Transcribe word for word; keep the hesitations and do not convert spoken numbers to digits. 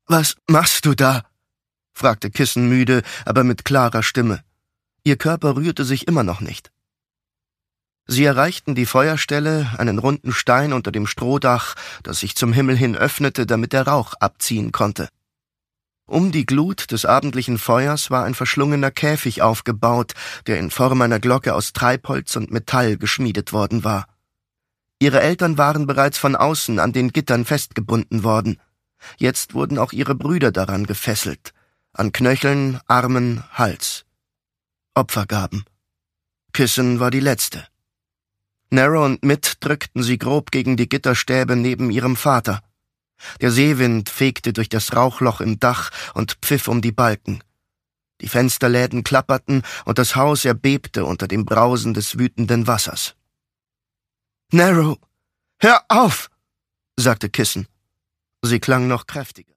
»Was machst du da?« fragte Kissen müde, aber mit klarer Stimme. Ihr Körper rührte sich immer noch nicht. Sie erreichten die Feuerstelle, einen runden Stein unter dem Strohdach, das sich zum Himmel hin öffnete, damit der Rauch abziehen konnte. Um die Glut des abendlichen Feuers war ein verschlungener Käfig aufgebaut, der in Form einer Glocke aus Treibholz und Metall geschmiedet worden war. Ihre Eltern waren bereits von außen an den Gittern festgebunden worden. Jetzt wurden auch ihre Brüder daran gefesselt, an Knöcheln, Armen, Hals. Opfergaben. Kissen war die letzte. Narrow und Mitt drückten sie grob gegen die Gitterstäbe neben ihrem Vater. Der Seewind fegte durch das Rauchloch im Dach und pfiff um die Balken. Die Fensterläden klapperten und das Haus erbebte unter dem Brausen des wütenden Wassers. »Narrow, hör auf«, sagte Kissen. Sie klang noch kräftiger.